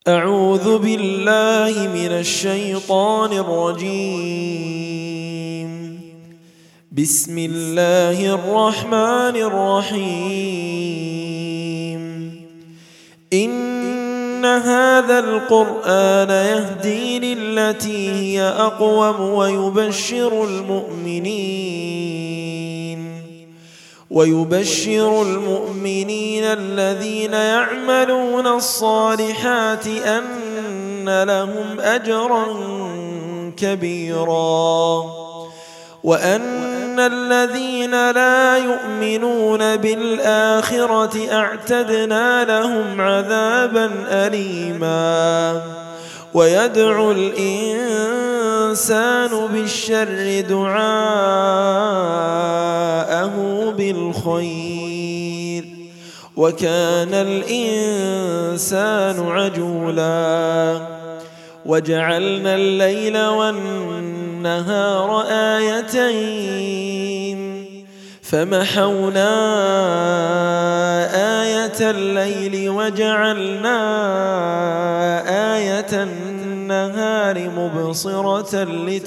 أعوذ بالله من الشيطان الرجيم. بسم الله الرحمن الرحيم. إن هذا القرآن يهدي للتي هي أقوم ويبشر المؤمنين الذين يعملون الصالحات أن لهم أجرا كبيرا وأن الذين لا يؤمنون بالآخرة أعتدنا لهم عذابا أليما. ويدعو الإنسان بالشر دعاءه بالخير وكان الإنسان عجولا. وجعلنا الليل والنهار آيتين فمحونا آية الليل وجعلنا آية النهار مبصرة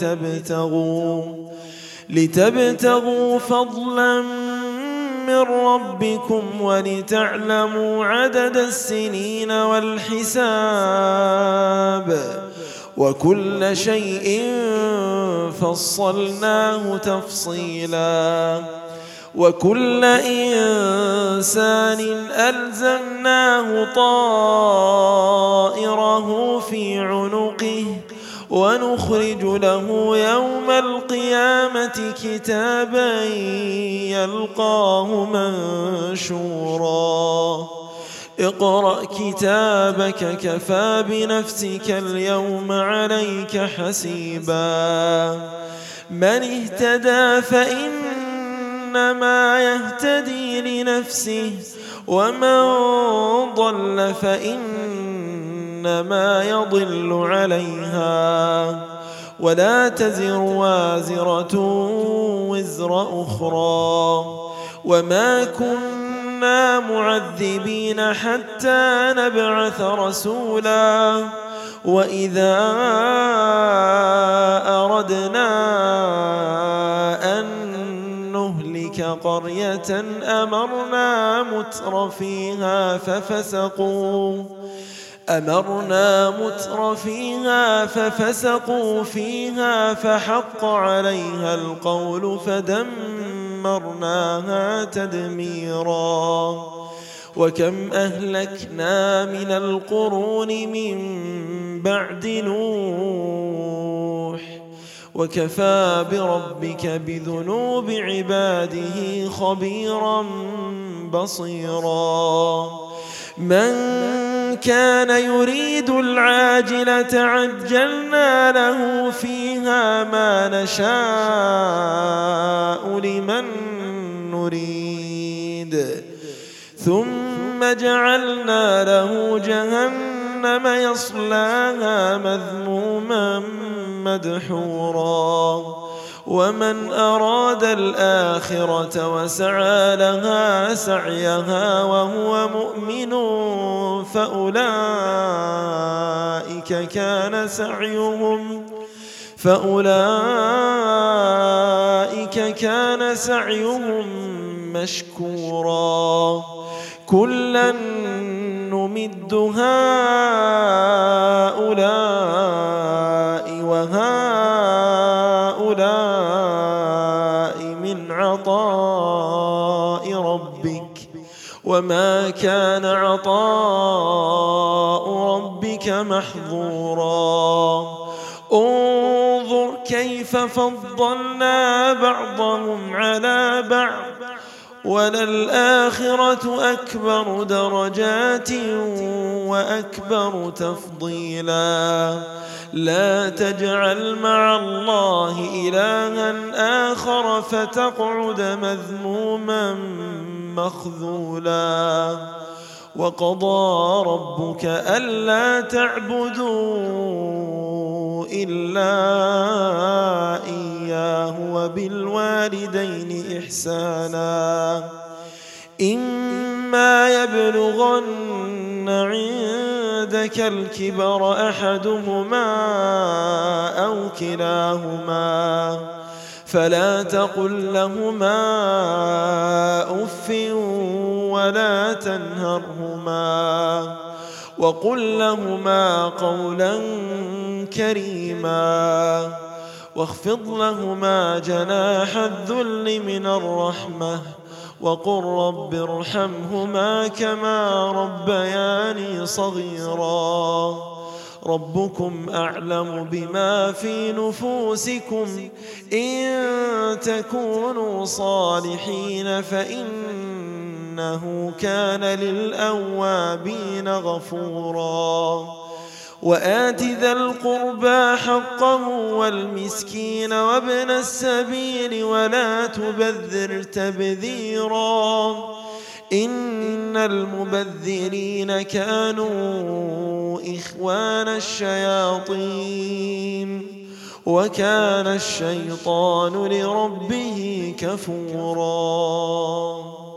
لتبتغوا فضلا من ربكم ولتعلموا عدد السنين والحساب وكل شيء فصلناه تفصيلا. وكل إنسان ألزمناه طائره في عنقه ونخرج له يوم القيامة كتابا يلقاه منشورا. اقرأ كتابك كفى بنفسك اليوم عليك حسيبا. من اهتدى فإنما يهتدي لنفسه ومن ضل فإنما يضل عليها ولا تزر وازرة وزر أخرى. وما كنا معذبين حتى نبعث رسولا. وإذا أردنا أن نهلك قرية أمرنا متر فيها ففسقوا فيها فحق عليها القول فدمرناها تدميرا. وكم أهلكنا من القرون من بعد نوح وكفى بربك بذنوب عباده خبيرا بصيرا. من كان يريد العاجلة عجلنا له فيها ما نشاء لمن نريد ثم جعلنا له جهنم يصلاها مذموما مدحورا. ومن أراد الآخرة وسعى لها سعيها وهو مؤمن فأولئك كان سعيهم مشكورا. كلا نمد هؤلاء وهؤلاء من عطاء ربك وما كان عطاء ربك محظورا. انظر كيف فضلنا بعضهم على بعض وللآخرة أكبر درجات وأكبر تفضيلا. لا تجعل مع الله إلها آخر فتقعد مذموما مخذولا. وقضى ربك ألا تعبدوا إلا إياه وبالوالدين إحسانا. إما يبلغن عندك عندك الكبر أحدهما أو كلاهما فلا تقل لهما أف ولا تنهرهما وقل لهما قولا كريما واخفض لهما جناح الذل من الرحمة وقل رب ارحمهما كما ربياني صغيرا ربكم أعلم بما في نفوسكم إن تكونوا صالحين فإنه كان للأوابين غفورا وآت ذا القربى حقه والمسكين وابن السبيل ولا تبذر تبذيرا إن المبذرين كانوا إخوان الشياطين وكان الشيطان لربه كفورا.